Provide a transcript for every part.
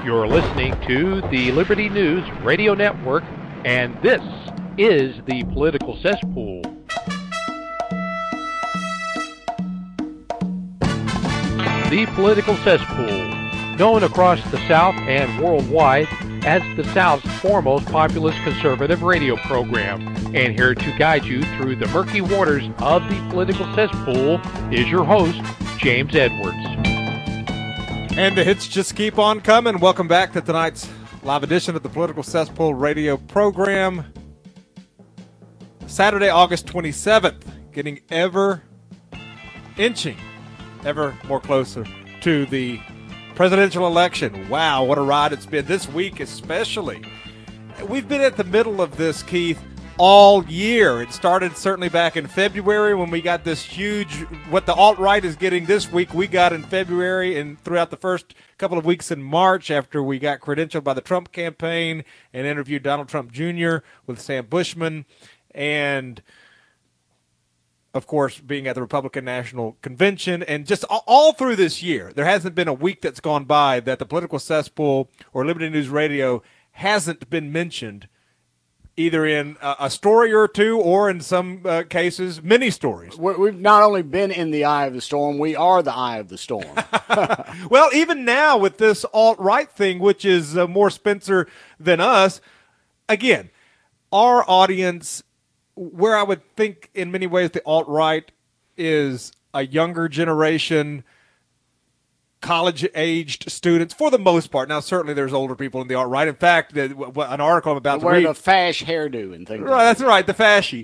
You're listening to the Liberty News Radio Network, and this is the Political Cesspool. The Political Cesspool, known across the South and worldwide as the South's foremost populist conservative radio program. And here to guide you through the murky waters of the Political Cesspool is your host, James Edwards. And the hits just keep on coming. Welcome back to tonight's live edition of the Political Cesspool radio program. Saturday, August 27th, getting ever more closer to the presidential election. Wow, what a ride it's been this week especially. We've been at the middle of this, Keith, all year. It started certainly back in February when we got this huge, what the alt-right is getting this week, we got in February and throughout the first couple of weeks in March after we got credentialed by the Trump campaign and interviewed Donald Trump Jr. with Sam Bushman, and of course being at the Republican National Convention. And just all through this year, there hasn't been a week that's gone by that the Political Cesspool or Liberty News Radio hasn't been mentioned, either in a story or two, or in some cases, many stories. We've not only been in the eye of the storm, we are the eye of the storm. Well, even now with this alt-right thing, which is more Spencer than us, again, our audience, where I would think in many ways the alt-right is a younger generation, college-aged students, for the most part. Now, certainly there's older people in the alt-right. In fact, an article I'm about to read. Wearing a fash hairdo and things like that. That's right, the fashy.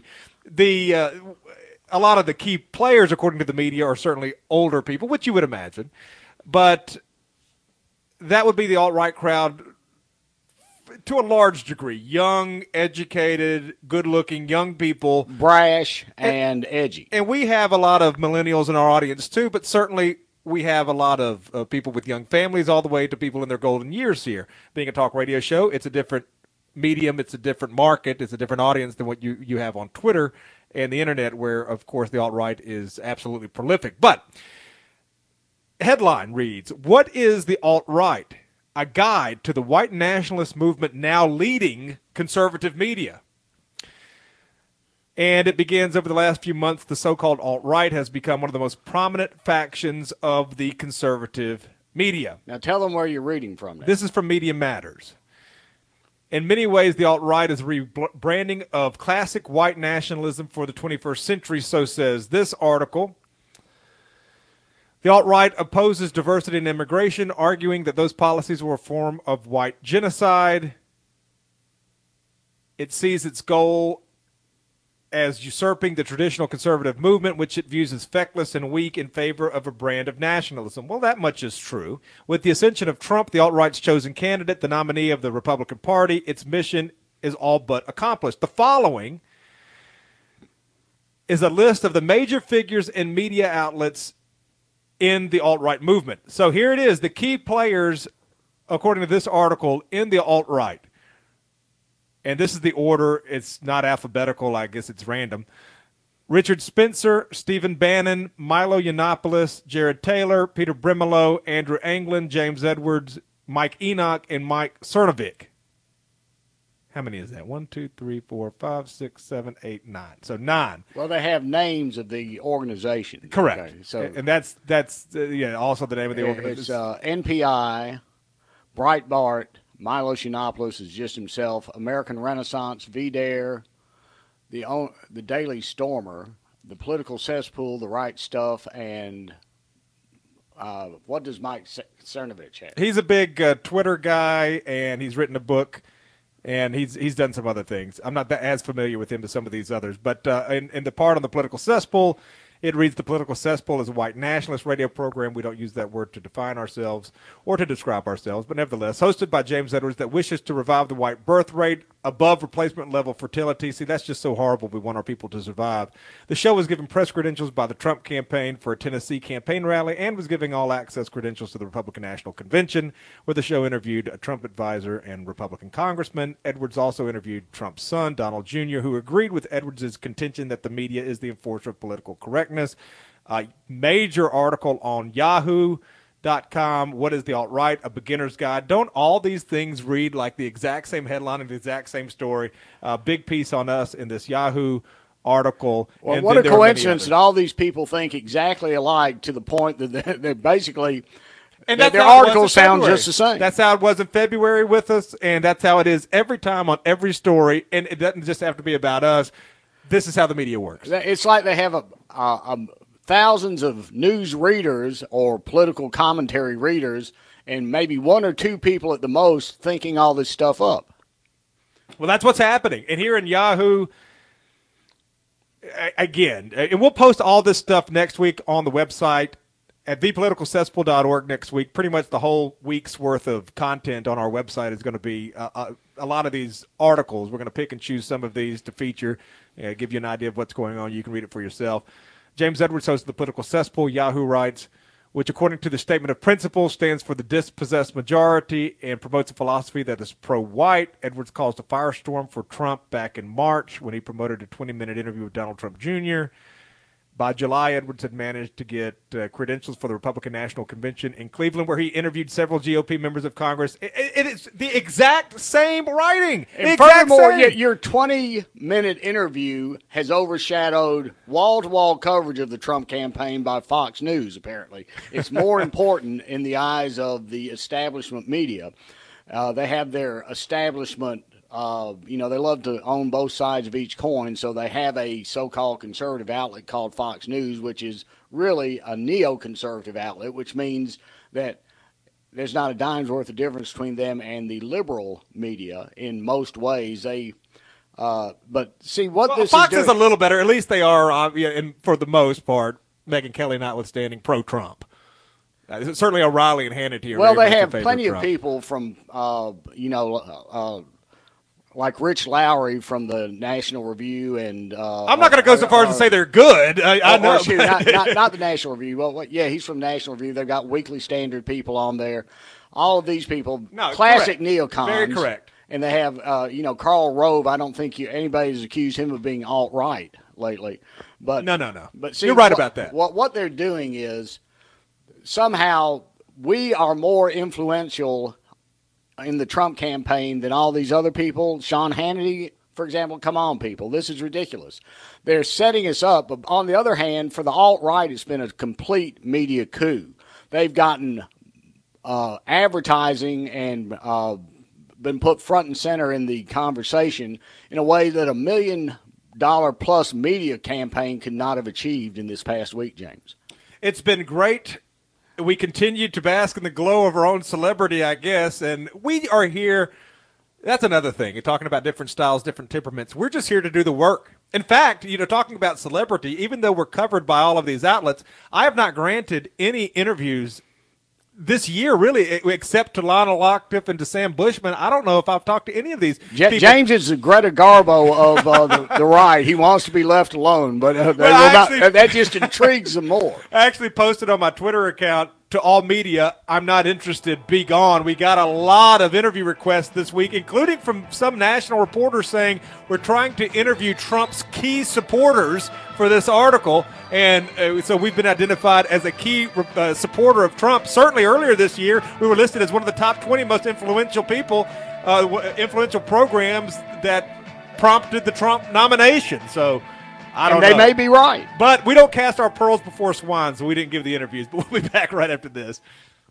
A lot of the key players, according to the media, are certainly older people, which you would imagine. But that would be the alt-right crowd to a large degree. Young, educated, good-looking young people. Brash and edgy. And we have a lot of millennials in our audience, too, but certainly we have a lot of people with young families all the way to people in their golden years here. Being a talk radio show, it's a different medium, it's a different market, it's a different audience than what you have on Twitter and the internet, where, of course, the alt-right is absolutely prolific. But headline reads, "What is the alt-right? A guide to the white nationalist movement now leading conservative media." And it begins, over the last few months, the so-called alt-right has become one of the most prominent factions of the conservative media. Now tell them where you're reading from. This is from Media Matters. In many ways, the alt-right is a rebranding of classic white nationalism for the 21st century, so says this article. The alt-right opposes diversity and immigration, arguing that those policies were a form of white genocide. It sees its goal as usurping the traditional conservative movement, which it views as feckless and weak, in favor of a brand of nationalism. Well, that much is true. With the ascension of Trump, the alt-right's chosen candidate, the nominee of the Republican Party, its mission is all but accomplished. The following is a list of the major figures and media outlets in the alt-right movement. So here it is, the key players, according to this article, in the alt-right. And this is the order. It's not alphabetical. I guess it's random. Richard Spencer, Stephen Bannon, Milo Yiannopoulos, Jared Taylor, Peter Brimelow, Andrew Anglin, James Edwards, Mike Enoch, and Mike Cernovich. How many is that? 1, 2, 3, 4, 5, 6, 7, 8, 9. So 9. Well, they have names of the organization. Correct. Okay, so and that's also the name of the organization. It's NPI, Breitbart, Milo Yiannopoulos is just himself, American Renaissance, VDare, the Daily Stormer, the Political Cesspool, The Right Stuff, and what does Mike Cernovich have? He's a big Twitter guy, and he's written a book, and he's done some other things. I'm not as familiar with him as some of these others, but in the part on the Political Cesspool, it reads, "The Political Cesspool is a white nationalist radio program." We don't use that word to define ourselves or to describe ourselves, but nevertheless, hosted by James Edwards, that wishes to revive the white birth rate above replacement level fertility. See, that's just so horrible. We want our people to survive. The show was given press credentials by the Trump campaign for a Tennessee campaign rally and was giving all access credentials to the Republican National Convention, where the show interviewed a Trump advisor and Republican congressman. Edwards also interviewed Trump's son, Donald Jr., who agreed with Edwards' contention that the media is the enforcer of political correctness. A major article on Yahoo .com. What is the alt-right? A beginner's guide. Don't all these things read like the exact same headline and the exact same story? Big piece on us in this Yahoo article. Well, what a coincidence that all these people think exactly alike to the point that they're basically and their article sounds just the same. That's how it was in February with us, and that's how it is every time on every story, and it doesn't just have to be about us. This is how the media works. It's like they have thousands of news readers or political commentary readers and maybe one or two people at the most thinking all this stuff up. Well, that's what's happening. And here in Yahoo, again, and we'll post all this stuff next week on the website at thepoliticalcesspool.org next week. Pretty much the whole week's worth of content on our website is going to be a lot of these articles. We're going to pick and choose some of these to feature, give you an idea of what's going on. You can read it for yourself. James Edwards, host of The Political Cesspool, Yahoo writes, which according to the statement of principle stands for the dispossessed majority and promotes a philosophy that is pro-white. Edwards caused a firestorm for Trump back in March when he promoted a 20-minute interview with Donald Trump Jr. By July, Edwards had managed to get credentials for the Republican National Convention in Cleveland, where he interviewed several GOP members of Congress. It is the exact same writing. And furthermore, your 20-minute interview has overshadowed wall-to-wall coverage of the Trump campaign by Fox News, apparently. It's more important in the eyes of the establishment media. They have their establishment they love to own both sides of each coin, so they have a so-called conservative outlet called Fox News, which is really a neoconservative outlet, which means that there's not a dime's worth of difference between them and the liberal media in most ways. But see what this Fox is a little better. At least they are, and for the most part, Megyn Kelly notwithstanding, pro-Trump. Certainly O'Reilly and Hannity are well, they have plenty plenty of people from, like Rich Lowry from the National Review, and I'm not going to go so far as to say they're good. I know, not the National Review. Well, yeah, he's from National Review. They've got Weekly Standard people on there. All of these people, classic neocons. Very correct. And they have, Karl Rove. I don't think anybody's accused him of being alt-right lately. But no. But see, you're right about that. What they're doing is somehow we are more influential in the Trump campaign than all these other people. Sean Hannity, for example, come on, people. This is ridiculous. They're setting us up. But on the other hand, for the alt-right, it's been a complete media coup. They've gotten advertising and been put front and center in the conversation in a way that $1 million plus media campaign could not have achieved in this past week, James. It's been great. We continue to bask in the glow of our own celebrity, I guess, and we are here. That's another thing. You're talking about different styles, different temperaments. We're just here to do the work. In fact, talking about celebrity, even though we're covered by all of these outlets, I have not granted any interviews this year, really, except to Lionel Locktiff and to Sam Bushman. I don't know if I've talked to any of these people. James is the Greta Garbo of the right. He wants to be left alone, but that just intrigues him more. I actually posted on my Twitter account to all media, I'm not interested, be gone. We got a lot of interview requests this week, including from some national reporters saying we're trying to interview Trump's key supporters for this article. And so we've been identified as a key supporter of Trump. Certainly earlier this year, we were listed as one of the top 20 most influential people, influential programs that prompted the Trump nomination. So I don't know. They may be right. But we don't cast our pearls before swine, so we didn't give the interviews. But we'll be back right after this.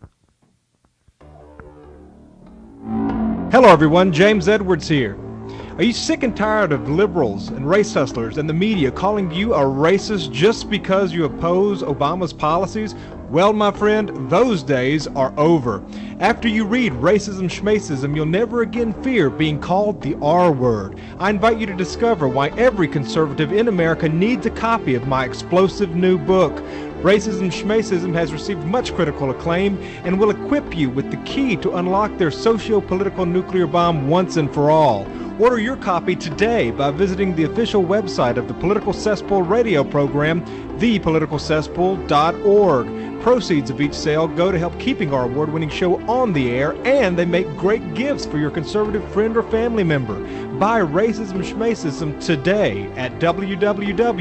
Hello, everyone. James Edwards here. Are you sick and tired of liberals and race hustlers and the media calling you a racist just because you oppose Obama's policies? Well, my friend, those days are over. After you read Racism Schmacism, you'll never again fear being called the R word. I invite you to discover why every conservative in America needs a copy of my explosive new book. Racism Schmacism has received much critical acclaim and will equip you with the key to unlock their socio-political nuclear bomb once and for all. Order your copy today by visiting the official website of the Political Cesspool radio program, thepoliticalcesspool.org. Proceeds of each sale go to help keeping our award-winning show on the air, and they make great gifts for your conservative friend or family member. Buy Racism Schmacism today at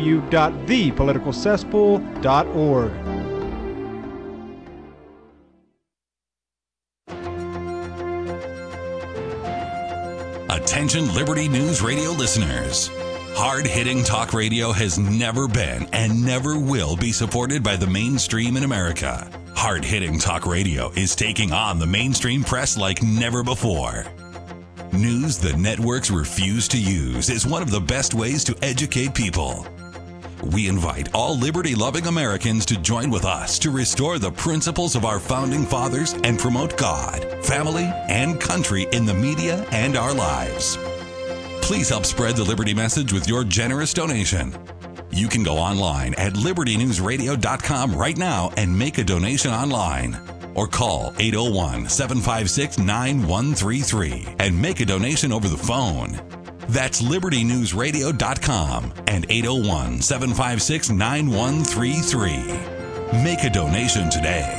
www.thepoliticalcesspool.org. Attention Liberty News Radio listeners. Hard-hitting talk radio has never been and never will be supported by the mainstream in America. Hard-hitting talk radio is taking on the mainstream press like never before. News the networks refuse to use is one of the best ways to educate people. We invite all liberty-loving Americans to join with us to restore the principles of our founding fathers and promote God, family, and country in the media and our lives. Please help spread the Liberty message with your generous donation. You can go online at libertynewsradio.com right now and make a donation online. Or call 801-756-9133 and make a donation over the phone. That's libertynewsradio.com and 801-756-9133. Make a donation today.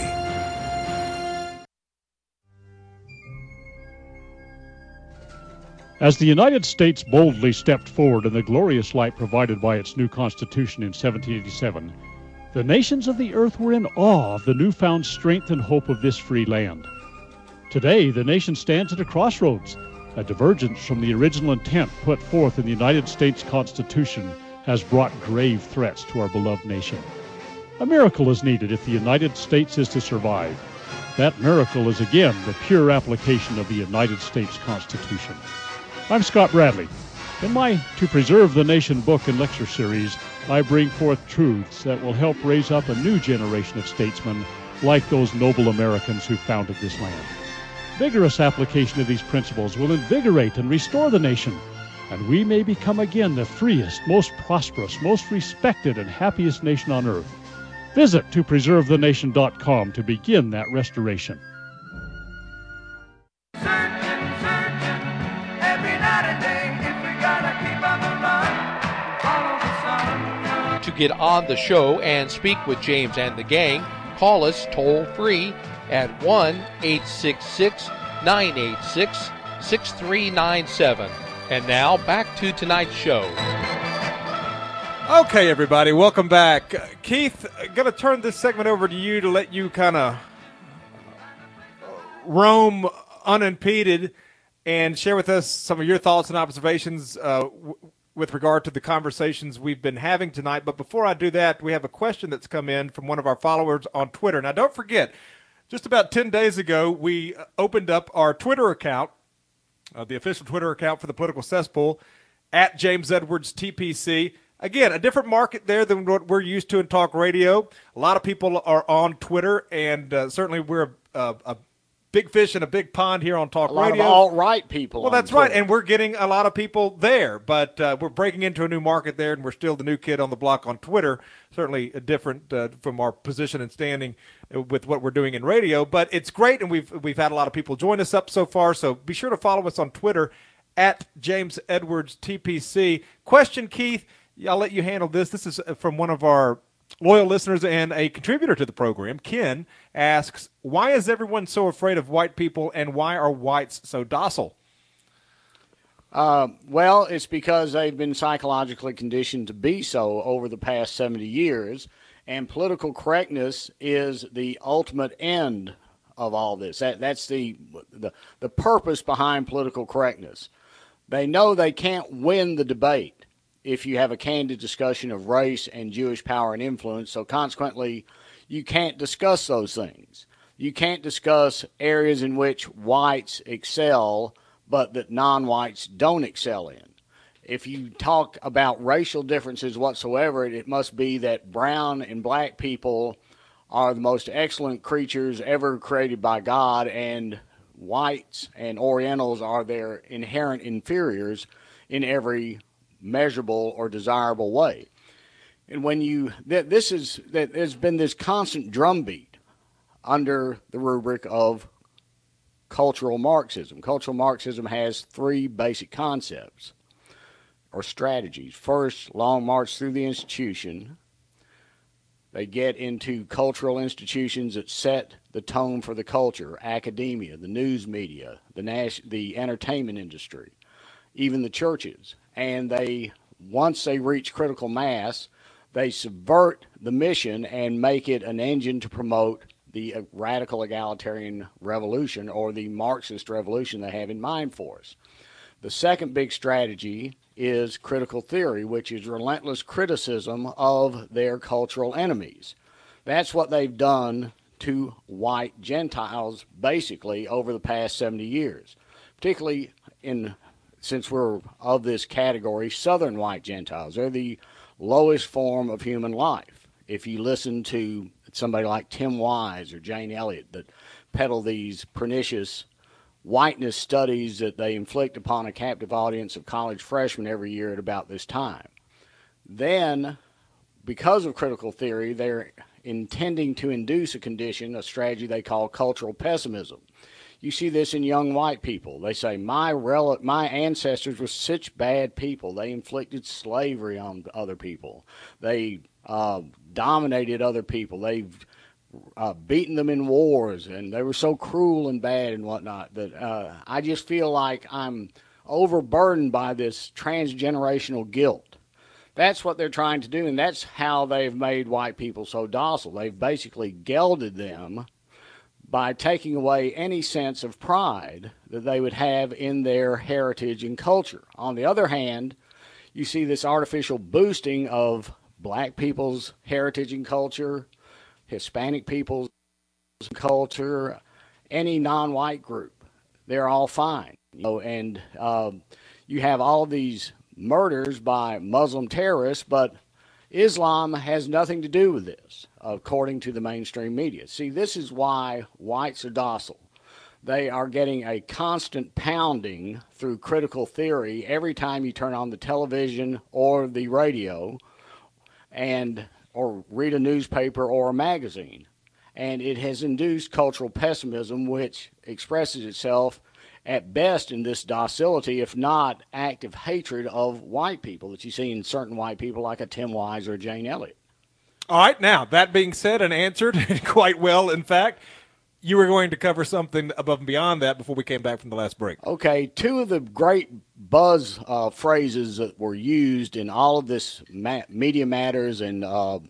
As the United States boldly stepped forward in the glorious light provided by its new Constitution in 1787, the nations of the earth were in awe of the newfound strength and hope of this free land. Today, the nation stands at a crossroads. A divergence from the original intent put forth in the United States Constitution has brought grave threats to our beloved nation. A miracle is needed if the United States is to survive. That miracle is again the pure application of the United States Constitution. I'm Scott Bradley. In my To Preserve the Nation book and lecture series, I bring forth truths that will help raise up a new generation of statesmen like those noble Americans who founded this land. Vigorous application of these principles will invigorate and restore the nation, and we may become again the freest, most prosperous, most respected, and happiest nation on earth. Visit topreservethenation.com to begin that restoration. To get on the show and speak with James and the gang, call us toll-free at 1-866-986-6397. And now, back to tonight's show. Okay, everybody, welcome back. Keith, going to turn this segment over to you to let you kind of roam unimpeded and share with us some of your thoughts and observations with regard to the conversations we've been having tonight. But before I do that, we have a question that's come in from one of our followers on Twitter. Now, don't forget, just about 10 days ago, we opened up our Twitter account, the official Twitter account for the Political Cesspool, at James Edwards TPC. Again, a different market there than what we're used to in talk radio. A lot of people are on Twitter, and certainly we're a big fish in a big pond here on talk radio. A lot of alt-right people. Well, that's right, and we're getting a lot of people there, but we're breaking into a new market there, and we're still the new kid on the block on Twitter. Certainly different from our position and standing with what we're doing in radio, but it's great, and we've had a lot of people join us up so far, so be sure to follow us on Twitter at James Edwards TPC. Question, Keith, I'll let you handle this. This is from one of our loyal listeners and a contributor to the program. Ken asks, why is everyone so afraid of white people, and why are whites so docile? Well, it's because they've been psychologically conditioned to be so over the past 70 years, and political correctness is the ultimate end of all this. That's the purpose behind political correctness. They know they can't win the debate if you have a candid discussion of race and Jewish power and influence, so consequently, you can't discuss those things. You can't discuss areas in which whites excel, but that non-whites don't excel in. If you talk about racial differences whatsoever, it must be that brown and black people are the most excellent creatures ever created by God, and whites and Orientals are their inherent inferiors in every measurable or desirable way. And when there's been this constant drumbeat under the rubric of cultural Marxism. Cultural Marxism has three basic concepts or strategies. First, long march through the institution. They get into cultural institutions that set the tone for the culture: academia, the news media, the entertainment industry, even the churches. And once they reach critical mass, they subvert the mission and make it an engine to promote the radical egalitarian revolution or the Marxist revolution they have in mind for us. The second big strategy is critical theory, which is relentless criticism of their cultural enemies. That's what they've done to white Gentiles, basically, over the past 70 years, particularly since we're of this category, Southern white Gentiles. They're the lowest form of human life. If you listen to somebody like Tim Wise or Jane Elliott that peddle these pernicious whiteness studies that they inflict upon a captive audience of college freshmen every year at about this time. Then, because of critical theory, they're intending to induce a condition, a strategy they call cultural pessimism. You see this in young white people. They say, my ancestors were such bad people. They inflicted slavery on other people. They dominated other people. They've beaten them in wars, and they were so cruel and bad and whatnot that I just feel like I'm overburdened by this transgenerational guilt. That's what they're trying to do, and that's how they've made white people so docile. They've basically gelded them by taking away any sense of pride that they would have in their heritage and culture. On the other hand, you see this artificial boosting of black people's heritage and culture, Hispanic people's culture, any non-white group. They're all fine. And you have all these murders by Muslim terrorists, but Islam has nothing to do with this, according to the mainstream media. See, this is why whites are docile. They are getting a constant pounding through critical theory every time you turn on the television or the radio or read a newspaper or a magazine. And it has induced cultural pessimism, which expresses itself at best in this docility, if not active hatred of white people that you see in certain white people like a Tim Wise or a Jane Elliott. All right, now, that being said and answered quite well, in fact, you were going to cover something above and beyond that before we came back from the last break. Okay, two of the great buzz phrases that were used in all of this media matters and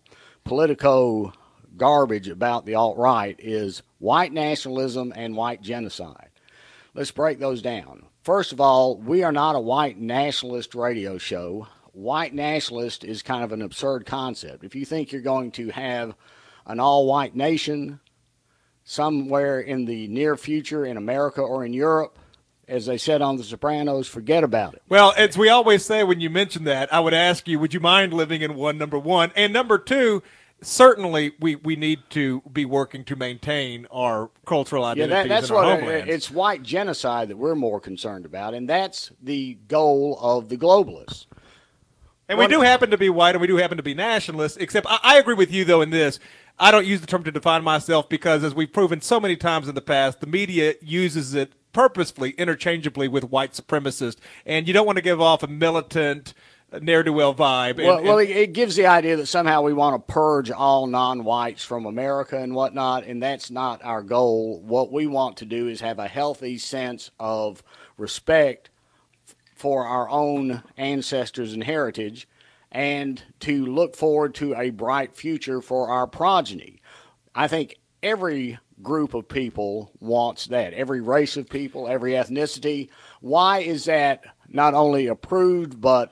politico garbage about the alt-right is white nationalism and white genocide. Let's break those down. First of all, we are not a white nationalist radio show. White nationalist is kind of an absurd concept. If you think you're going to have an all-white nation somewhere in the near future in America or in Europe, as they said on The Sopranos, forget about it. Well, as we always say when you mention that, I would ask you, would you mind living in one, number one? And number two, certainly we need to be working to maintain our cultural identities that's in our what homelands. It's white genocide that we're more concerned about, and that's the goal of the globalists. And we do happen to be white, and we do happen to be nationalists, except I agree with you, though, in this. I don't use the term to define myself because, as we've proven so many times in the past, the media uses it purposefully, interchangeably with white supremacists, and you don't want to give off a militant, ne'er-do-well vibe. Well, it gives the idea that somehow we want to purge all non-whites from America and whatnot, and that's not our goal. What we want to do is have a healthy sense of respect for our own ancestors and heritage, and to look forward to a bright future for our progeny. I think every group of people wants that, every race of people, every ethnicity. Why is that not only approved but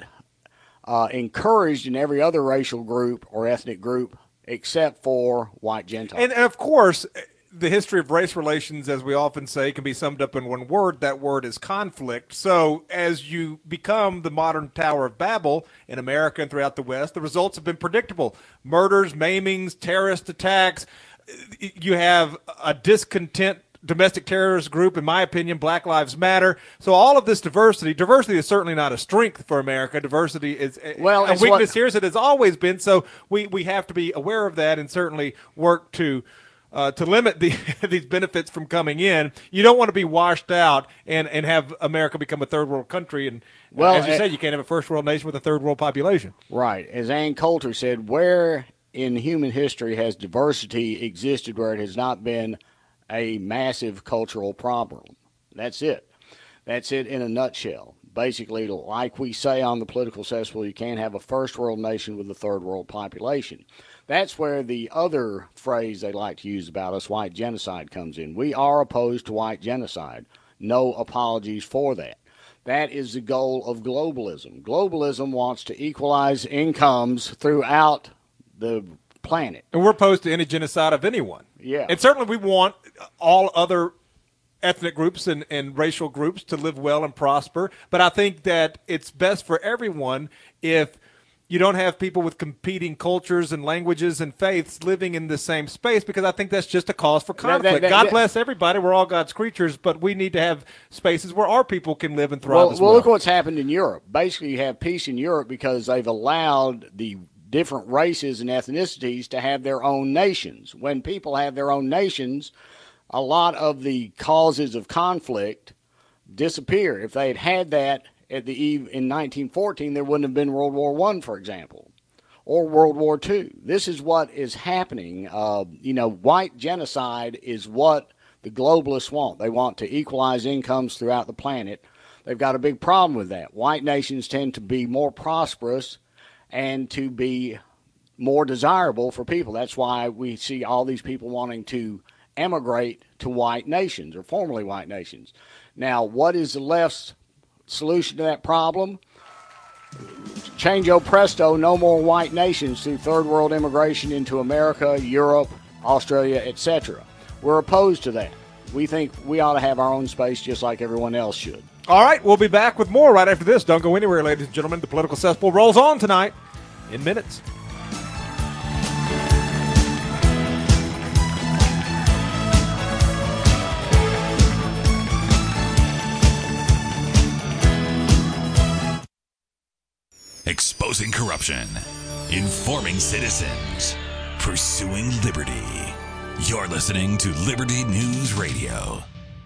encouraged in every other racial group or ethnic group except for white Gentiles? And of course, the history of race relations, as we often say, can be summed up in one word. That word is conflict. So as you become the modern Tower of Babel in America and throughout the West, the results have been predictable. Murders, maimings, terrorist attacks. You have a discontent domestic terrorist group, in my opinion, Black Lives Matter. So all of this diversity is certainly not a strength for America. Diversity is a weakness here, as it has always been. So we have to be aware of that and certainly work to limit these benefits from coming in. You don't want to be washed out and have America become a third world country. And as you said, you can't have a first world nation with a third world population. Right. As Ann Coulter said, where in human history has diversity existed where it has not been a massive cultural problem? That's it. That's it in a nutshell. Basically, like we say on the political cesspool, you can't have a first world nation with a third world population. That's where the other phrase they like to use about us, white genocide, comes in. We are opposed to white genocide. No apologies for that. That is the goal of globalism. Globalism wants to equalize incomes throughout the planet. And we're opposed to any genocide of anyone. Yeah. And certainly we want all other ethnic groups and racial groups to live well and prosper. But I think that it's best for everyone if you don't have people with competing cultures and languages and faiths living in the same space, because I think that's just a cause for conflict. God bless everybody. We're all God's creatures, but we need to have spaces where our people can live and thrive as well. Well, look what's happened in Europe. Basically, you have peace in Europe because they've allowed the different races and ethnicities to have their own nations. When people have their own nations, a lot of the causes of conflict disappear. If they had that at the eve in 1914, there wouldn't have been World War I, for example, or World War II. This is what is happening. White genocide is what the globalists want. They want to equalize incomes throughout the planet. They've got a big problem with that. White nations tend to be more prosperous and to be more desirable for people. That's why we see all these people wanting to emigrate to white nations or formerly white nations. Now, what is the left's solution to that problem? Changeo presto, no more white nations through third world immigration into America, Europe, Australia, etc. We're opposed to that. We think we ought to have our own space just like everyone else should. All right, we'll be back with more right after this. Don't go anywhere, ladies and gentlemen. The Political Cesspool rolls on tonight in minutes. Exposing corruption, informing citizens, pursuing liberty. You're listening to Liberty News Radio.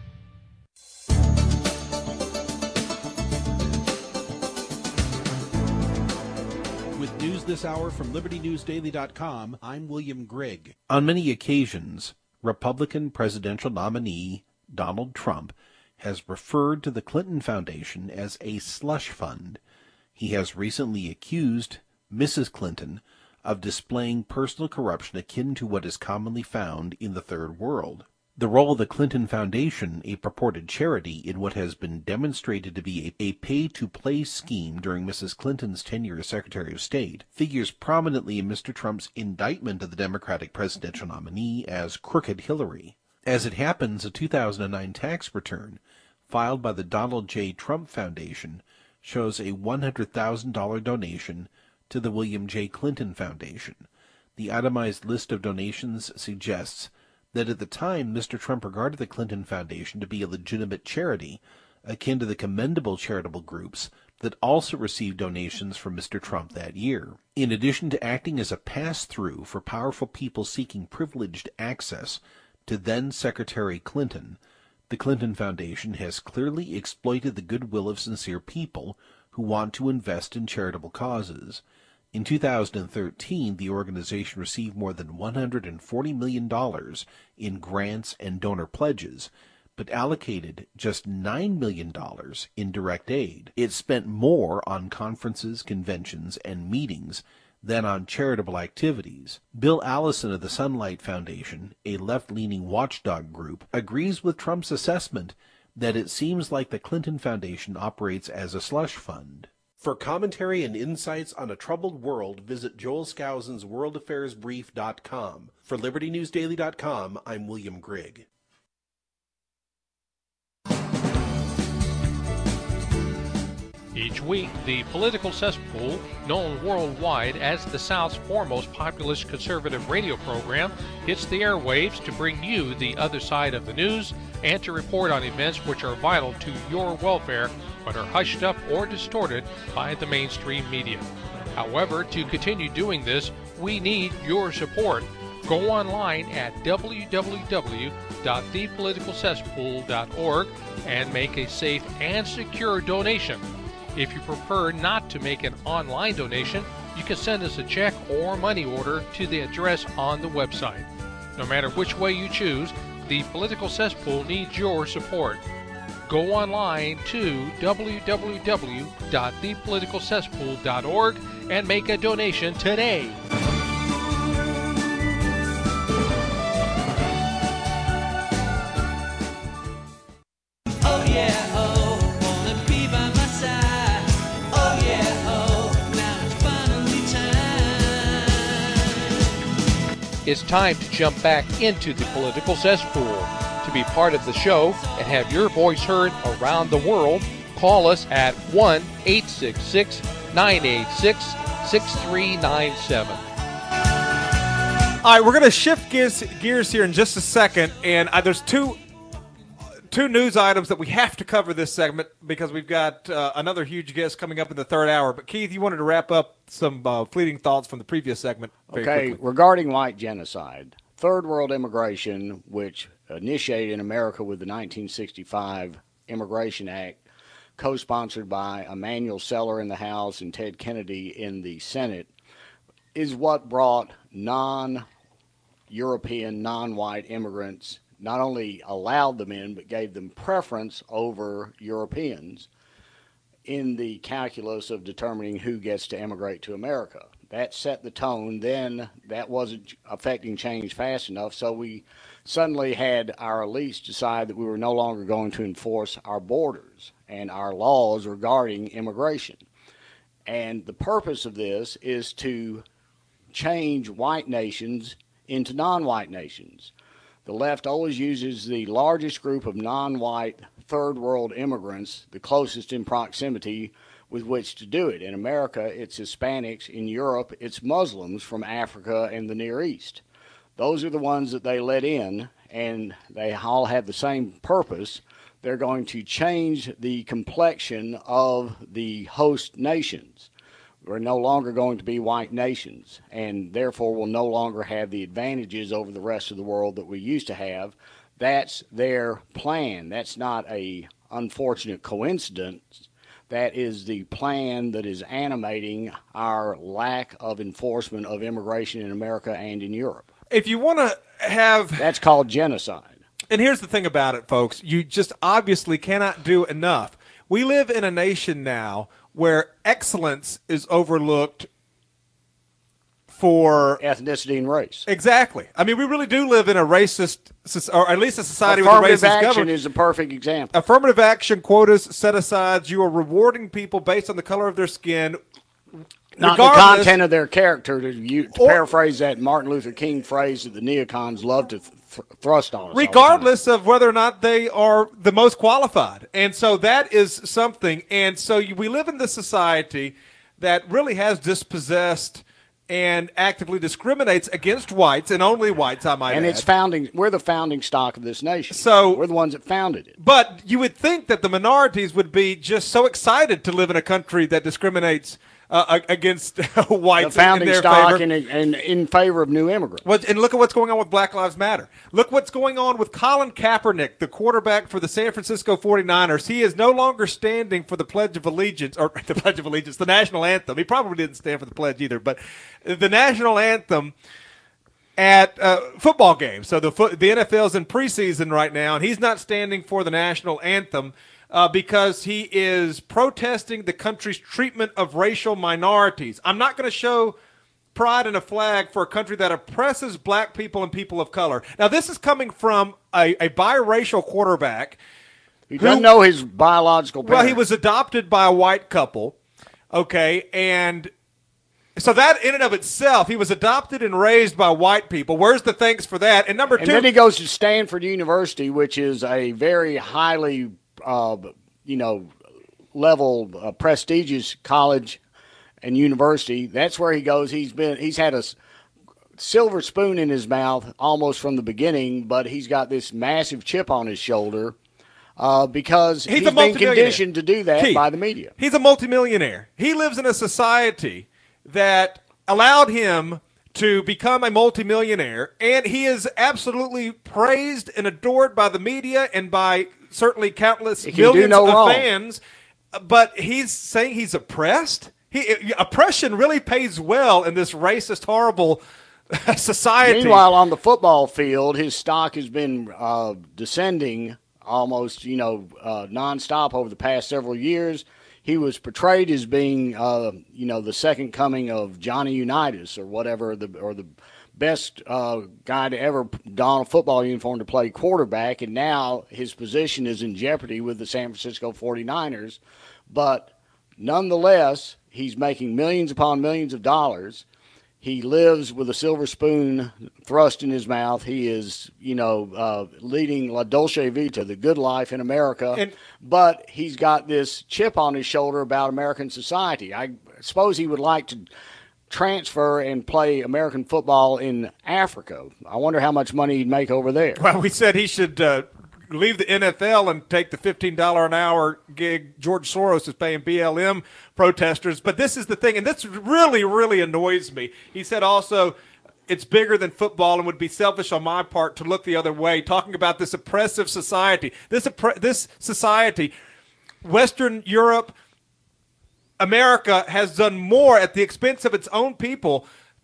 With news this hour from LibertyNewsDaily.com, I'm William Grigg. On many occasions, Republican presidential nominee Donald Trump has referred to the Clinton Foundation as a slush fund. He has recently accused Mrs. Clinton of displaying personal corruption akin to what is commonly found in the Third World. The role of the Clinton Foundation, a purported charity, in what has been demonstrated to be a pay-to-play scheme during Mrs. Clinton's tenure as Secretary of State, figures prominently in Mr. Trump's indictment of the Democratic presidential nominee as Crooked Hillary. As it happens, a 2009 tax return filed by the Donald J. Trump Foundation shows a $100,000 donation to the William J. Clinton Foundation. The itemized list of donations suggests that at the time Mr. Trump regarded the Clinton Foundation to be a legitimate charity, akin to the commendable charitable groups that also received donations from Mr. Trump that year. In addition to acting as a pass-through for powerful people seeking privileged access to then-Secretary Clinton, the Clinton Foundation has clearly exploited the goodwill of sincere people who want to invest in charitable causes. In 2013, the organization received more than $140 million in grants and donor pledges, but allocated just $9 million in direct aid. It spent more on conferences, conventions, and meetings than on charitable activities. Bill Allison of the Sunlight Foundation, a left-leaning watchdog group, agrees with Trump's assessment that it seems like the Clinton Foundation operates as a slush fund. For commentary and insights on a troubled world, visit Joel Skousen's worldaffairsbrief.com. For LibertyNewsDaily.com, I'm William Grigg. Each week, the Political Cesspool, known worldwide as the South's foremost populist conservative radio program, hits the airwaves to bring you the other side of the news and to report on events which are vital to your welfare but are hushed up or distorted by the mainstream media. However, to continue doing this, we need your support. Go online at www.thepoliticalcesspool.org and make a safe and secure donation. If you prefer not to make an online donation, you can send us a check or money order to the address on the website. No matter which way you choose, the Political Cesspool needs your support. Go online to www.thepoliticalcesspool.org and make a donation today. Oh yeah, oh, wanna be by it's time to jump back into the political cesspool. To be part of the show and have your voice heard around the world, call us at 1-866-986-6397. All right, we're going to shift gears here in just a second, and there's two news items that we have to cover this segment because we've got another huge guest coming up in the third hour. But, Keith, you wanted to wrap up some fleeting thoughts from the previous segment. Okay, regarding white genocide, third world immigration, which initiated in America with the 1965 Immigration Act, co-sponsored by Emanuel Seller in the House and Ted Kennedy in the Senate, is what brought non-European, non-white immigrants, not only allowed them in, but gave them preference over Europeans in the calculus of determining who gets to immigrate to America. That set the tone. Then that wasn't affecting change fast enough, so we suddenly had our elites decide that we were no longer going to enforce our borders and our laws regarding immigration. And the purpose of this is to change white nations into non-white nations. The left always uses the largest group of non-white third world immigrants, the closest in proximity, with which to do it. In America, it's Hispanics. In Europe, it's Muslims from Africa and the Near East. Those are the ones that they let in, and they all have the same purpose. They're going to change the complexion of the host nations. We're no longer going to be white nations, and therefore will no longer have the advantages over the rest of the world that we used to have. That's their plan. That's not a unfortunate coincidence. That is the plan that is animating our lack of enforcement of immigration in America and in Europe. If you want to have... That's called genocide. And here's the thing about it, folks. You just obviously cannot do enough. We live in a nation now where excellence is overlooked for ethnicity and race. Exactly. I mean, we really do live in a racist, or at least a society with a racist government. Affirmative action is a perfect example. Affirmative action, quotas, set-asides. You are rewarding people based on the color of their skin. Not the content of their character, to paraphrase that Martin Luther King phrase that the neocons love to thrust on us. Regardless of whether or not they are the most qualified. And so that is something. And so we live in this society that really has dispossessed and actively discriminates against whites, and only whites, I might add. And we're the founding stock of this nation. So we're the ones that founded it. But you would think that the minorities would be just so excited to live in a country that discriminates against whites. The founding in their stock favor. and in favor of new immigrants. And look at what's going on with Black Lives Matter. Look what's going on with Colin Kaepernick, the quarterback for the San Francisco 49ers. He is no longer standing for the Pledge of Allegiance, the national anthem. He probably didn't stand for the pledge either, but the national anthem at football games. So the NFL's in preseason right now, and he's not standing for the national anthem because he is protesting the country's treatment of racial minorities. I'm not going to show pride in a flag for a country that oppresses black people and people of color. Now, this is coming from a biracial quarterback. He doesn't know his biological parents. Well, he was adopted by a white couple, okay, and so that in and of itself, he was adopted and raised by white people. Where's the thanks for that? And number two. And then he goes to Stanford University, which is a very highly level prestigious college and university. That's where he goes. He's had a silver spoon in his mouth almost from the beginning, but he's got this massive chip on his shoulder because he's been conditioned to do that by the media. He's a multimillionaire. He lives in a society that allowed him to become a multimillionaire, and he is absolutely praised and adored by the media and by certainly countless millions of fans. But he's saying he's oppressed? Oppression really pays well in this racist, horrible society. Meanwhile, on the football field, his stock has been descending almost, nonstop over the past several years. He was portrayed as being, the second coming of Johnny Unitas or whatever, or the best guy to ever don a football uniform to play quarterback, and now his position is in jeopardy with the San Francisco 49ers. But nonetheless, he's making millions upon millions of dollars. He lives with a silver spoon thrust in his mouth. He is, leading La Dolce Vita, the good life in America. But he's got this chip on his shoulder about American society. I suppose he would like to transfer and play American football in Africa. I wonder how much money he'd make over there. Well, we said he should leave the NFL and take the $15 an hour gig George Soros is paying BLM protesters. But this is the thing, and this really, really annoys me. He said also it's bigger than football and would be selfish on my part to look the other way, talking about this oppressive society. This society, Western Europe, America has done more at the expense of its own people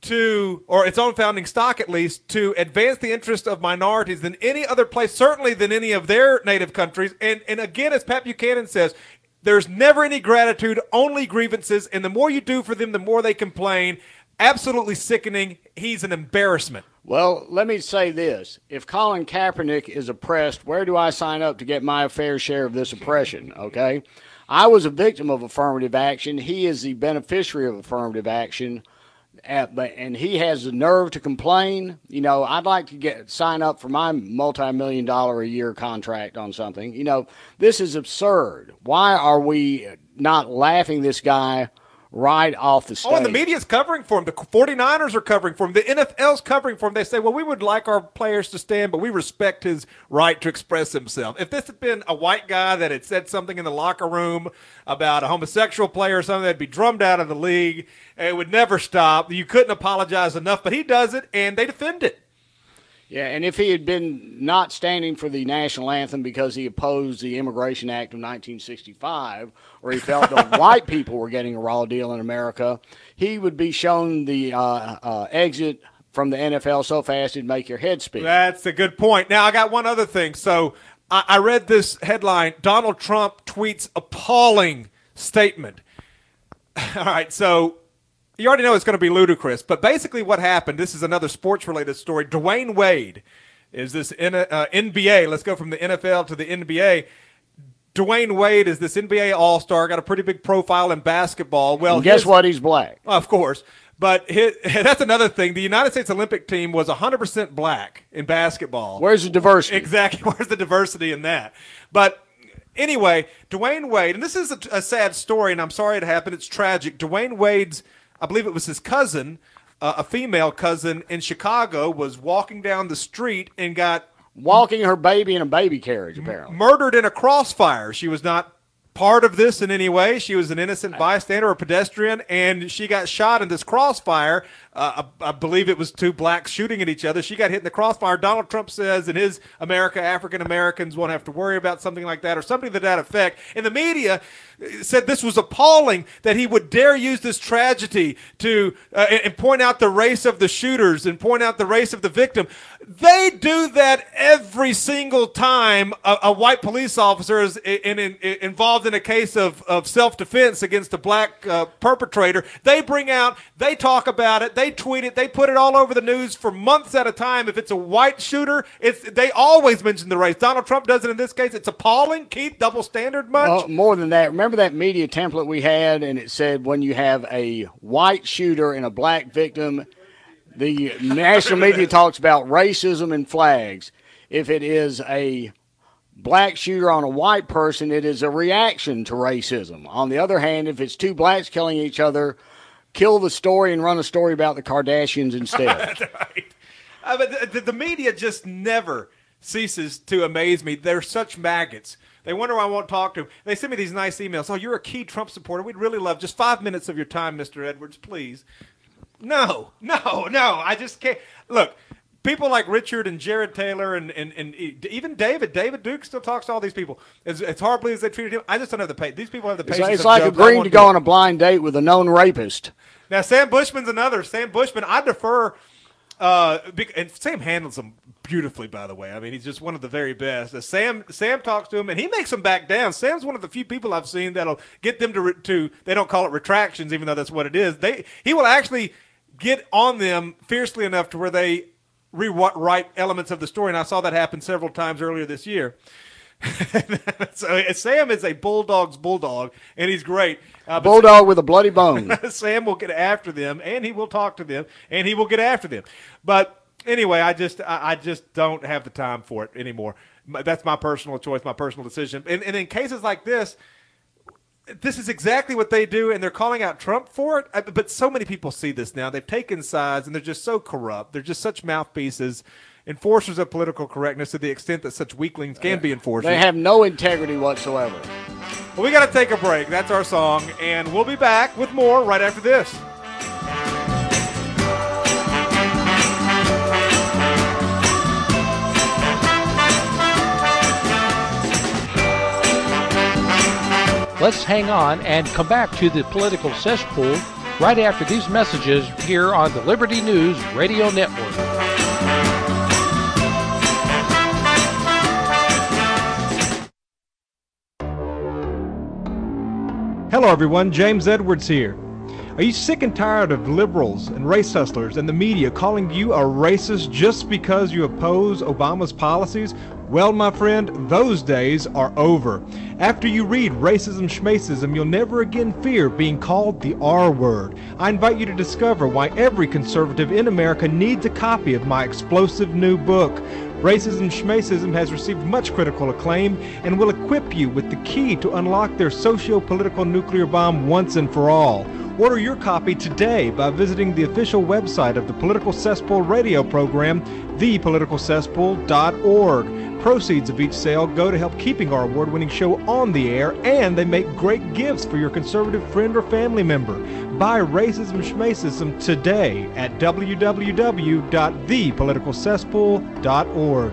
or its own founding stock at least, to advance the interest of minorities than any other place, certainly than any of their native countries. And again, as Pat Buchanan says, there's never any gratitude, only grievances, and the more you do for them, the more they complain. Absolutely sickening. He's an embarrassment. Well, let me say this. If Colin Kaepernick is oppressed, where do I sign up to get my fair share of this oppression, okay? I was a victim of affirmative action. He is the beneficiary of affirmative action. And he has the nerve to complain. I'd like to sign up for my multi-million-dollar a year contract on something. This is absurd. Why are we not laughing this guy right off the stage? Oh, and the media's covering for him. The 49ers are covering for him. The NFL's covering for him. They say, well, we would like our players to stand, but we respect his right to express himself. If this had been a white guy that had said something in the locker room about a homosexual player or something, that'd be drummed out of the league. It would never stop. You couldn't apologize enough, but he does it, and they defend it. Yeah, and if he had been not standing for the national anthem because he opposed the Immigration Act of 1965, or he felt that white people were getting a raw deal in America, he would be shown the exit from the NFL so fast it'd make your head spin. That's a good point. Now, I got one other thing. So I read this headline, Donald Trump tweets appalling statement. All right, so you already know it's going to be ludicrous, but basically what happened, this is another sports-related story. Dwayne Wade is this NBA. Let's go from the NFL to the NBA. Dwayne Wade is this NBA All-Star, got a pretty big profile in basketball. Well, and guess what? He's black. Of course. But that's another thing. The United States Olympic team was 100% black in basketball. Where's the diversity? Exactly. Where's the diversity in that? But anyway, Dwayne Wade, and this is a sad story, and I'm sorry it happened. It's tragic. Dwayne Wade's, I believe it was his cousin, a female cousin in Chicago, was walking down the street and got walking her baby in a baby carriage, apparently. Murdered in a crossfire. She was not part of this in any way. She was an innocent bystander or pedestrian, and she got shot in this crossfire. I believe it was two blacks shooting at each other. She got hit in the crossfire. Donald Trump says in his America, African Americans won't have to worry about something like that or something to that effect. And the media said this was appalling that he would dare use this tragedy to and point out the race of the shooters and point out the race of the victim. They do that every single time a white police officer is involved in a case of self-defense against a black perpetrator. They talk about it, they tweet it, they put it all over the news for months at a time. If it's a white shooter, they always mention the race. Donald Trump does it in this case. It's appalling. Keith, double standard much? Well, more than that. Remember that media template we had, and it said when you have a white shooter and a black victim, the national media talks about racism and flags. If it is a black shooter on a white person, it is a reaction to racism. On the other hand, if it's two blacks killing each other, kill the story and run a story about the Kardashians instead. That's right. But the media just never ceases to amaze me. They're such maggots. They wonder why I won't talk to them. They send me these nice emails. Oh, you're a key Trump supporter. We'd really love just 5 minutes of your time, Mr. Edwards, please. No. I just can't. Look, people like Richard and Jared Taylor and even David Duke still talks to all these people. As horribly as they treated him, I just don't have the patience. These people have the patience. It's like agreeing to go on a blind date with a known rapist. Now, Sam Bushman's another. Sam Bushman, I defer. And Sam handles them beautifully, by the way. I mean, he's just one of the very best. Sam talks to him, and he makes them back down. Sam's one of the few people I've seen that'll get them to they don't call it retractions, even though that's what it is. He will actually get on them fiercely enough to where they rewrite elements of the story, and I saw that happen several times earlier this year. So Sam is a Bulldog's bulldog, and he's great. Bulldog with a bloody bone. Sam will get after them, and he will talk to them, and he will get after them. But anyway, I just don't have the time for it anymore. That's my personal choice, my personal decision. And in cases like this is exactly what they do, and they're calling out Trump for it. But so many people see this now. They've taken sides, and they're just so corrupt. They're just such mouthpieces, enforcers of political correctness to the extent that such weaklings can be enforcers. They have no integrity whatsoever. Well, we got to take a break. That's our song, and we'll be back with more right after this. Let's hang on and come back to the political cesspool right after these messages here on the Liberty News Radio Network. Hello everyone, James Edwards here. Are you sick and tired of liberals and race hustlers and the media calling you a racist just because you oppose Obama's policies? Well, my friend, those days are over. After you read Racism Schmacism, you'll never again fear being called the R word. I invite you to discover why every conservative in America needs a copy of my explosive new book. Racism Schmacism has received much critical acclaim and will equip you with the key to unlock their socio-political nuclear bomb once and for all. Order your copy today by visiting the official website of the Political Cesspool radio program, thepoliticalcesspool.org. Proceeds of each sale go to help keeping our award-winning show on the air, and they make great gifts for your conservative friend or family member. Buy Racism Schmacism today at www.thepoliticalcesspool.org.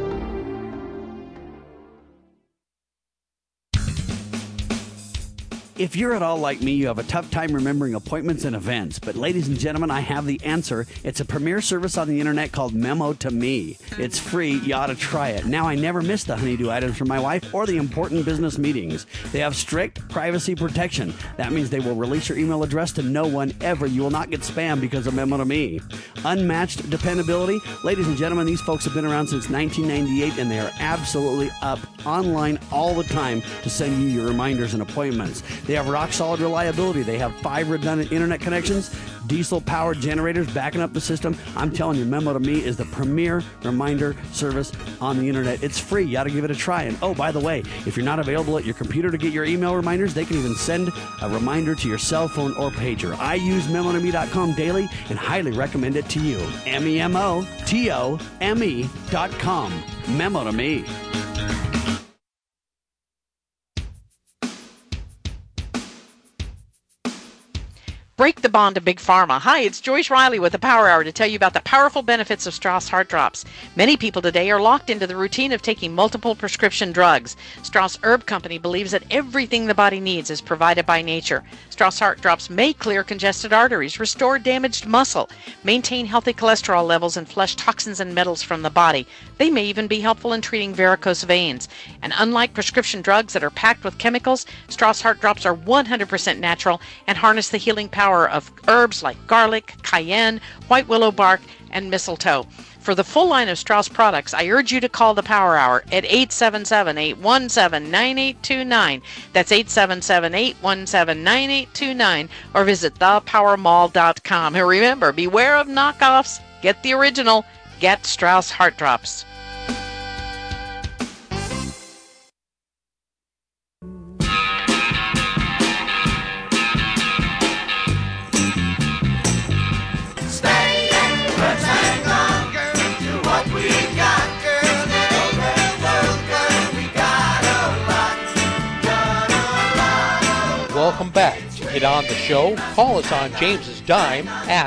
If you're at all like me, you have a tough time remembering appointments and events. But ladies and gentlemen, I have the answer. It's a premier service on the internet called Memo to Me. It's free. You ought to try it. Now, I never miss the honeydew items for my wife or the important business meetings. They have strict privacy protection. That means they will release your email address to no one ever. You will not get spam because of Memo to Me. Unmatched dependability. Ladies and gentlemen, these folks have been around since 1998, and they are absolutely up online all the time to send you your reminders and appointments. They have rock-solid reliability. They have 5 redundant internet connections, diesel-powered generators backing up the system. I'm telling you, Memo to Me is the premier reminder service on the internet. It's free. You ought to give it a try. And, oh, by the way, if you're not available at your computer to get your email reminders, they can even send a reminder to your cell phone or pager. I use memotome.com daily and highly recommend it to you. memotome.com. Memo to Me. Break the bond of Big Pharma. Hi, it's Joyce Riley with the Power Hour to tell you about the powerful benefits of Strauss Heart Drops. Many people today are locked into the routine of taking multiple prescription drugs. Strauss Herb Company believes that everything the body needs is provided by nature. Strauss Heart Drops may clear congested arteries, restore damaged muscle, maintain healthy cholesterol levels, and flush toxins and metals from the body. They may even be helpful in treating varicose veins. And unlike prescription drugs that are packed with chemicals, Strauss Heart Drops are 100% natural and harness the healing power of herbs like garlic, cayenne, white willow bark, and mistletoe. For the full line of Strauss products, I urge you to call the Power Hour at 877-817-9829. That's 877-817-9829, or visit thepowermall.com. And remember, beware of knockoffs. Get the original. Get Strauss Heart Drops. Welcome back. To get on the show, call us on James's dime at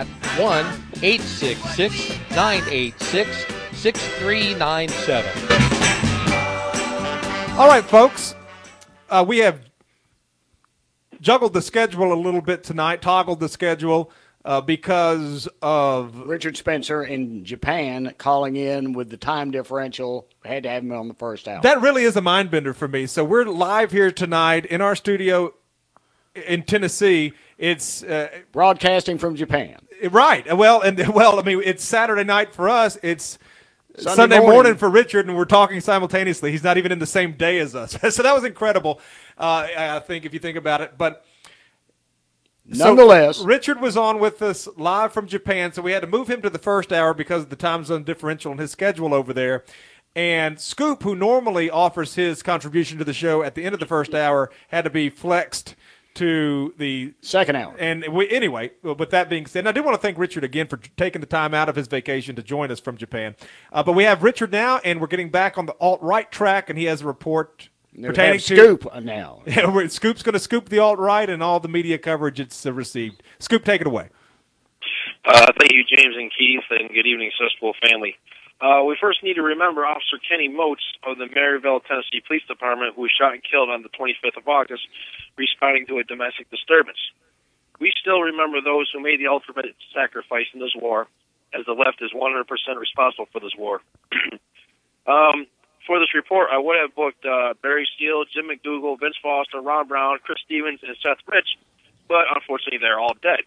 1-866-986-6397. All right, folks. We have juggled the schedule a little bit tonight, toggled the schedule because of Richard Spencer in Japan calling in with the time differential. Had to have him on the first hour. That really is a mind bender for me. So we're live here tonight in our studio in Tennessee. It's broadcasting from Japan. Right. Well, I mean, it's Saturday night for us. It's Sunday morning for Richard, and we're talking simultaneously. He's not even in the same day as us. So that was incredible, I think, if you think about it. But nonetheless, Richard was on with us live from Japan, so we had to move him to the first hour because of the time zone differential and his schedule over there. And Scoop, who normally offers his contribution to the show at the end of the first hour, had to be flexed to the second hour. And anyway, with that being said, and I do want to thank Richard again for taking the time out of his vacation to join us from Japan. But we have Richard now, and we're getting back on the alt-right track, and he has a report pertaining to Scoop now. Scoop's going to scoop the alt-right and all the media coverage it's received. Scoop, take it away. Thank you, James and Keith, and good evening, Cesspool family. We first need to remember Officer Kenny Moats of the Maryville, Tennessee Police Department, who was shot and killed on the 25th of August, responding to a domestic disturbance. We still remember those who made the ultimate sacrifice in this war, as the left is 100% responsible for this war. For this report, I would have booked Barry Steele, Jim McDougal, Vince Foster, Ron Brown, Chris Stevens, and Seth Rich, but unfortunately they're all dead.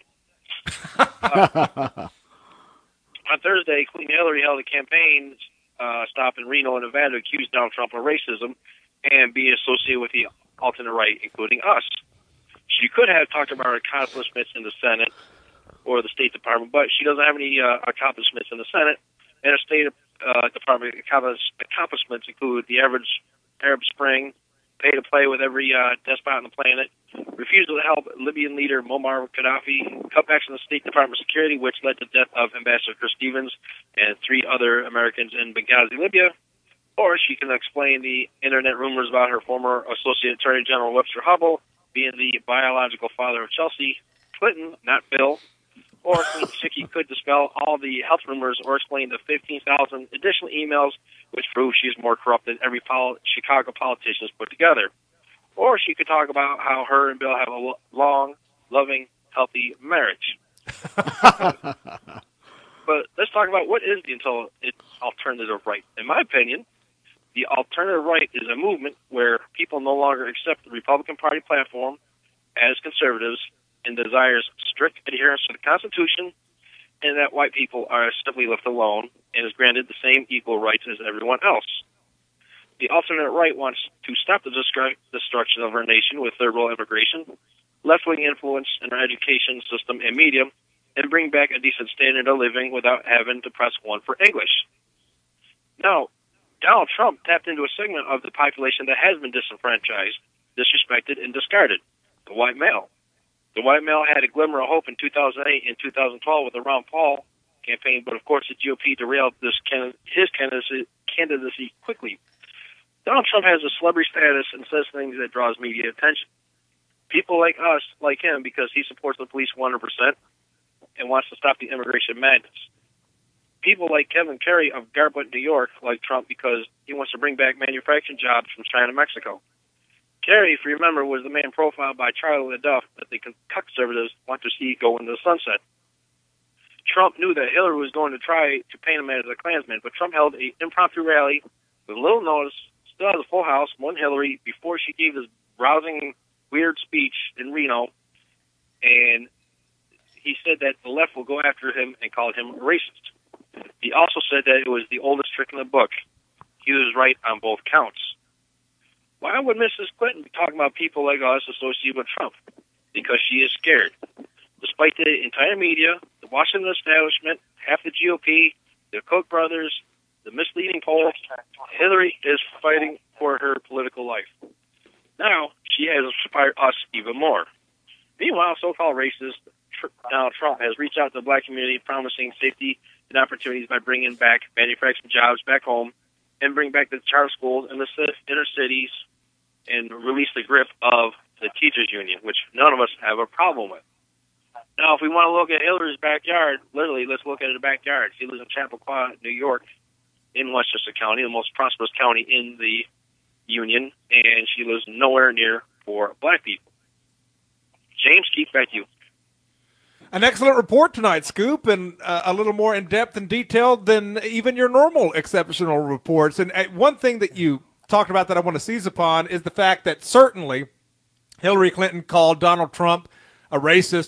On Thursday, Clinton Hillary held a campaign stop in Reno, Nevada, to accuse Donald Trump of racism and being associated with the alternate right, including us. She could have talked about her accomplishments in the Senate or the State Department, but she doesn't have any accomplishments in the Senate. And her State Department accomplishments include the average Arab Spring, pay to play with every despot on the planet, refusal to help Libyan leader Muammar Gaddafi, cutbacks in the State Department security, which led to the death of Ambassador Chris Stevens and 3 other Americans in Benghazi, Libya. Or she can explain the internet rumors about her former Associate Attorney General Webster Hubbell being the biological father of Chelsea Clinton, not Bill. Or she could dispel all the health rumors or explain the 15,000 additional emails which prove she is more corrupt than every Chicago politician has put together. Or she could talk about how her and Bill have a long, loving, healthy marriage. But let's talk about what is the alternative right. In my opinion, the alternative right is a movement where people no longer accept the Republican Party platform as conservatives and desires strict adherence to the Constitution, and that white people are simply left alone and is granted the same equal rights as everyone else. The alternate right wants to stop the destruction of our nation with third-world immigration, left-wing influence in our education system and media, and bring back a decent standard of living without having to press 1 for English. Now, Donald Trump tapped into a segment of the population that has been disenfranchised, disrespected, and discarded, the white male. The white male had a glimmer of hope in 2008 and 2012 with the Ron Paul campaign, but of course the GOP derailed his candidacy quickly. Donald Trump has a celebrity status and says things that draws media attention. People like us like him because he supports the police 100% and wants to stop the immigration madness. People like Kevin Carey of Garbutt, New York, like Trump because he wants to bring back manufacturing jobs from China, Mexico. Kerry, if you remember, was the man profiled by Charlie LaDuff that the conservatives want to see go into the sunset. Trump knew that Hillary was going to try to paint him as a Klansman, but Trump held an impromptu rally with little notice, still had a full house, won Hillary before she gave this rousing, weird speech in Reno, and he said that the left will go after him and called him racist. He also said that it was the oldest trick in the book. He was right on both counts. Why would Mrs. Clinton be talking about people like us associated with Trump? Because she is scared. Despite the entire media, the Washington establishment, half the GOP, the Koch brothers, the misleading polls, Hillary is fighting for her political life. Now, she has inspired us even more. Meanwhile, so-called racist Donald Trump has reached out to the black community promising safety and opportunities by bringing back manufacturing jobs back home and bring back the charter schools in the inner cities and release the grip of the teachers union, which none of us have a problem with. Now, if we want to look at Hillary's backyard, literally, let's look at her backyard. She lives in Chappaqua, New York, in Westchester County, the most prosperous county in the union, and she lives nowhere near for black people. James, keep back to you. An excellent report tonight, Scoop, and a little more in-depth and detailed than even your normal exceptional reports. And one thing that you talked about that I want to seize upon is the fact that certainly Hillary Clinton called Donald Trump a racist.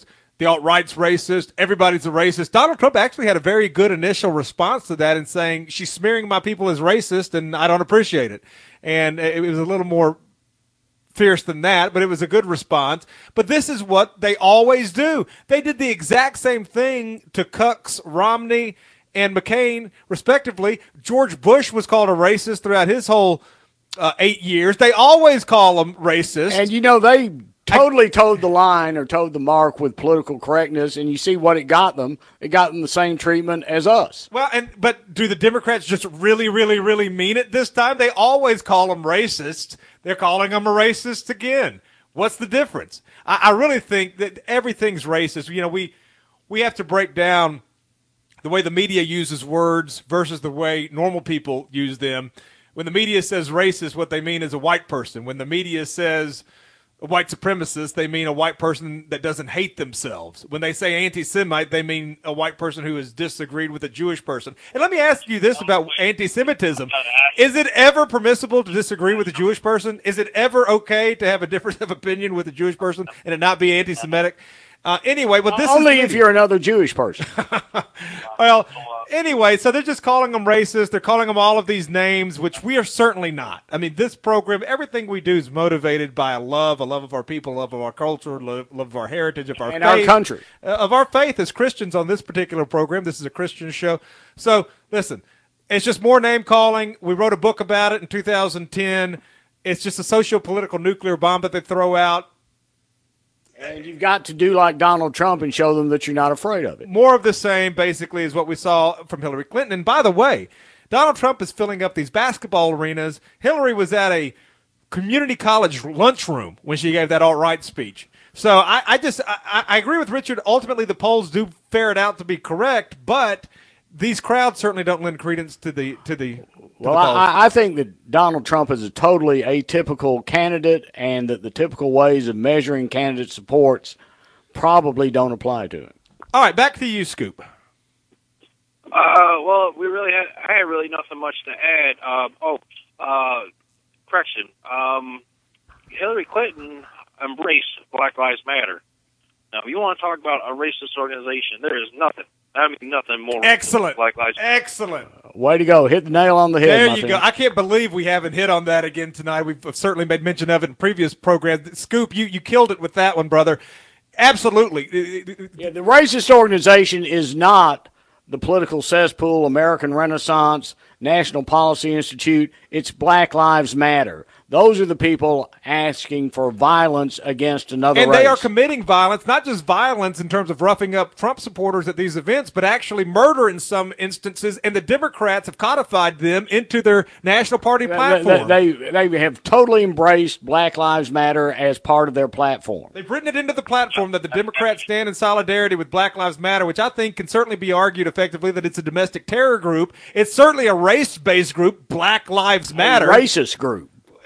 the alt-right's racist, everybody's a racist. Donald Trump actually had a very good initial response to that in saying, she's smearing my people as racist, and I don't appreciate it. And it was a little more fierce than that, but it was a good response. But this is what they always do. They did the exact same thing to Cucks, Romney, and McCain, respectively. George Bush was called a racist throughout his whole 8 years. They always call them racist. And, they totally towed the line or towed the mark with political correctness, and you see what it got them. It got them the same treatment as us. Well, but do the Democrats just really, really, really mean it this time? They always call them racist. They're calling them a racist again. What's the difference? I really think that everything's racist. We have to break down the way the media uses words versus the way normal people use them. When the media says racist, what they mean is a white person. When the media says a white supremacist, they mean a white person that doesn't hate themselves. When they say anti-Semite, they mean a white person who has disagreed with a Jewish person. And let me ask you this about anti-Semitism. Is it ever permissible to disagree with a Jewish person? Is it ever okay to have a difference of opinion with a Jewish person and it not be anti-Semitic? Anyway, but this only if you're another Jewish person. Well, anyway, so they're just calling them racist. They're calling them all of these names, which we are certainly not. I mean, this program, everything we do is motivated by a love of our people, a love of our culture, love of our heritage, of our and faith, our country, of our faith as Christians on this particular program. This is a Christian show. So listen, it's just more name calling. We wrote a book about it in 2010. It's just a socio-political nuclear bomb that they throw out. And you've got to do like Donald Trump and show them that you're not afraid of it. More of the same, basically, is what we saw from Hillary Clinton. And by the way, Donald Trump is filling up these basketball arenas. Hillary was at a community college lunchroom when she gave that alt-right speech. So I agree with Richard. Ultimately, the polls do ferret out to be correct, but these crowds certainly don't lend credence to the Well, I think that Donald Trump is a totally atypical candidate, and that the typical ways of measuring candidate supports probably don't apply to him. All right, back to you, Scoop. Well, I had really nothing much to add. Correction. Hillary Clinton embraced Black Lives Matter. Now, if you want to talk about a racist organization, there is nothing. I mean, nothing more. Excellent. Black Lives Matter. Excellent. Way to go. Hit the nail on the head. There you go. I can't believe we haven't hit on that again tonight. We've certainly made mention of it in previous programs. Scoop, you killed it with that one, brother. Absolutely. Yeah, the racist organization is not the political cesspool, American Renaissance, National Policy Institute. It's Black Lives Matter. Those are the people asking for violence against another race. And they are committing violence, not just violence in terms of roughing up Trump supporters at these events, but actually murder in some instances, and the Democrats have codified them into their National Party platform. They have totally embraced Black Lives Matter as part of their platform. They've written it into the platform that the Democrats stand in solidarity with Black Lives Matter, which I think can certainly be argued effectively that it's a domestic terror group. It's certainly a race-based group, Black Lives Matter. A racist group.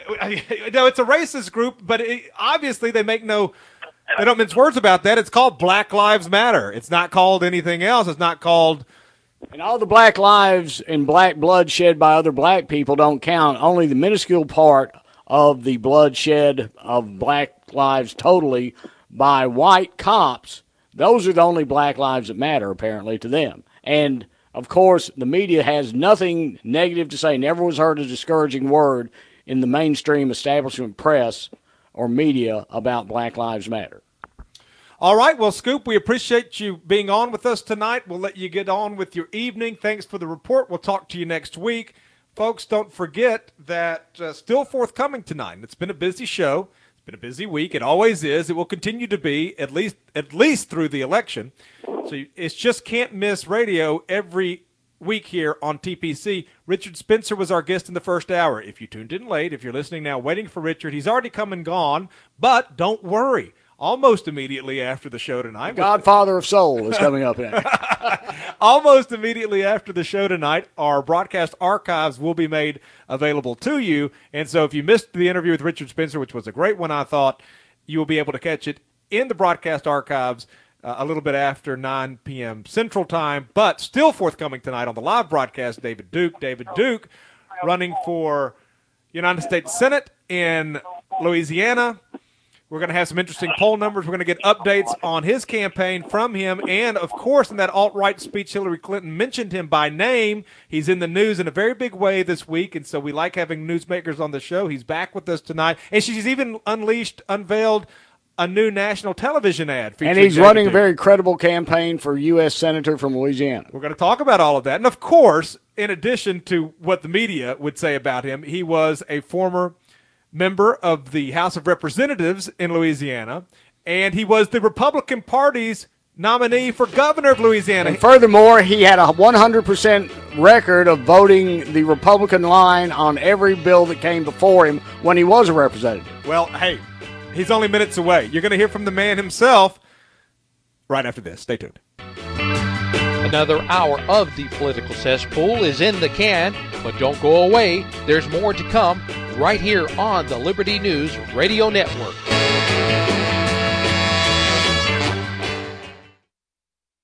No, it's a racist group, but obviously they don't mince words about that. It's called Black Lives Matter. It's not called anything else. It's not called... And all the black lives and black blood shed by other black people don't count. Only the minuscule part of the bloodshed of black lives totally by white cops, those are the only black lives that matter, apparently, to them. And, of course, the media has nothing negative to say. Never was heard a discouraging word in the mainstream establishment press or media about Black Lives Matter. All right, well, Scoop, we appreciate you being on with us tonight. We'll let you get on with your evening. Thanks for the report. We'll talk to you next week. Folks, don't forget that still forthcoming tonight. It's been a busy show. It's been a busy week. It always is. It will continue to be, at least through the election. So it's just can't miss radio every week here on TPC. Richard Spencer was our guest in the first hour. If you tuned in late, if you're listening now waiting for Richard, he's already come and gone, but don't worry. Almost immediately after the show tonight. Godfather of Soul is coming up next. Almost immediately after the show tonight, our broadcast archives will be made available to you. And so if you missed the interview with Richard Spencer, which was a great one, I thought, you will be able to catch it in the broadcast archives a little bit after 9 p.m. Central Time, but still forthcoming tonight on the live broadcast, David Duke. David Duke running for United States Senate in Louisiana. We're going to have some interesting poll numbers. We're going to get updates on his campaign from him. And, of course, in that alt-right speech, Hillary Clinton mentioned him by name. He's in the news in a very big way this week, and so we like having newsmakers on the show. He's back with us tonight. And she's even unveiled a new national television ad. And he's running a very credible campaign for U.S. Senator from Louisiana. We're going to talk about all of that. And, of course, in addition to what the media would say about him, he was a former member of the House of Representatives in Louisiana, and he was the Republican Party's nominee for governor of Louisiana. And furthermore, he had a 100% record of voting the Republican line on every bill that came before him when he was a representative. Well, hey, he's only minutes away. You're going to hear from the man himself right after this. Stay tuned. Another hour of the Political Cesspool is in the can, but don't go away. There's more to come right here on the Liberty News Radio Network.